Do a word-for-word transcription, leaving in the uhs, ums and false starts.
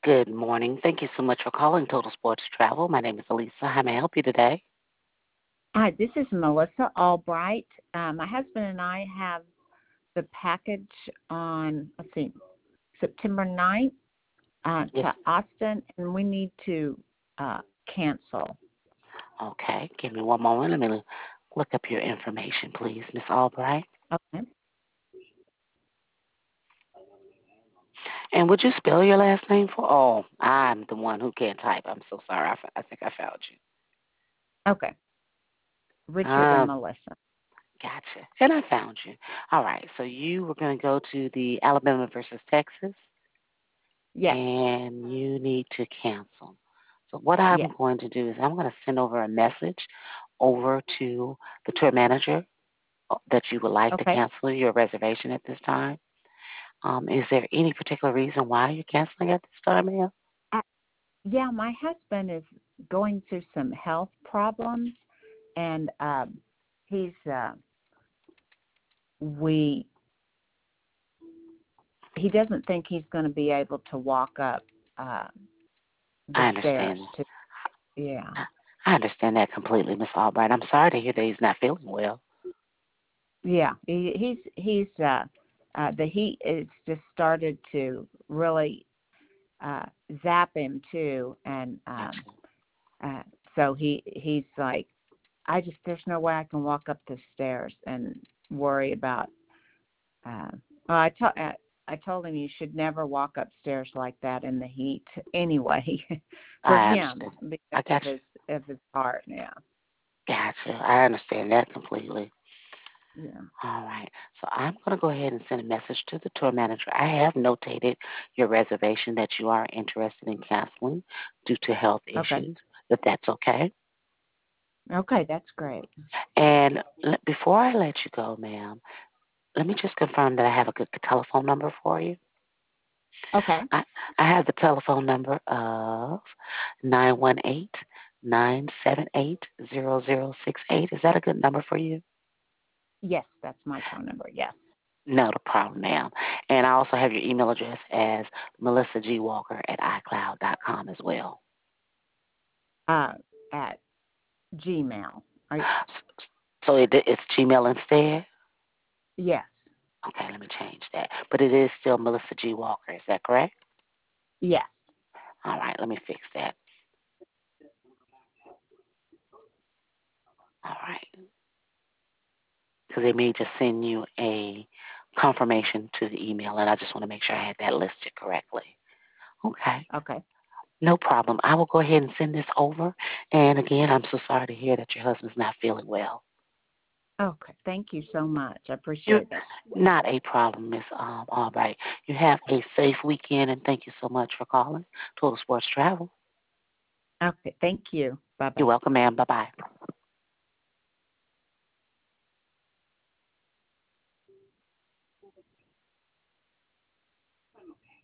Good morning. Thank you so much for calling Total Sports Travel. My name is Elisa. How may I help you today? Hi, this is Melissa Albright. Uh, my husband and I have the package on, let's see, September ninth uh, Yes. to Austin, and we need to uh, cancel. Okay. Give me one moment. Let me look up your information, please, Miss Albright. Okay. And would you spell your last name for? Oh, I'm the one who can't type. I'm so sorry. I, f- I think I found you. Okay. Richard and Um, Melissa. Gotcha. And I found you. All right. So you were going to go to the Alabama versus Texas, Yes, and you need to cancel. So what I'm yes. going to do is I'm going to send over a message over to the tour manager that you would like to Okay. cancel your reservation at this time. Um, is there any particular reason why you're canceling at this time, ma'am? Uh, yeah, my husband is going through some health problems, and um, he's, uh, we, he doesn't think he's going to be able to walk up uh, the I stairs understand. to, yeah. I understand that completely, Miss Albright. I'm sorry to hear that he's not feeling well. Yeah, he, he's he's uh, uh, the heat is just started to really uh, zap him too, and um, Gotcha. uh, so he he's like, I just there's no way I can walk up the stairs and worry about. Uh, well, I told I, I told him you should never walk upstairs like that in the heat anyway, for I him understand. because I of got you. his of his heart. Yeah, Gotcha. I understand that completely. yeah. All right. So I'm going to go ahead and send a message to the tour manager. I have notated your reservation that you are interested in canceling due to health Okay, issues, if that's okay. okay, that's great. And le- before I let you go, ma'am, let me just confirm that I have a good telephone number for you. Okay. I, I have the telephone number of nine one eight nine seven eight zero zero six eight. Is that a good number for you? Yes, that's my phone number. Yes. Not a problem, ma'am. And I also have your email address as melissa g walker at icloud dot com as well. Uh, at Gmail. I, So it, it's Gmail instead? yes, Okay, let me change that. But it is still Melissa G. Walker. Is that correct? yes. All right, let me fix that. All right. Because they may just send you a confirmation to the email, and I just want to make sure I had that listed correctly. Okay, Okay. no problem. I will go ahead and send this over. And again, I'm so sorry to hear that your husband's not feeling well. Okay. Thank you so much. I You're appreciate it. not a problem, Miss um, Albright. You have a safe weekend, and thank you so much for calling Total Sports Travel. Okay. Thank you. Bye You're bye. welcome, ma'am. Bye bye.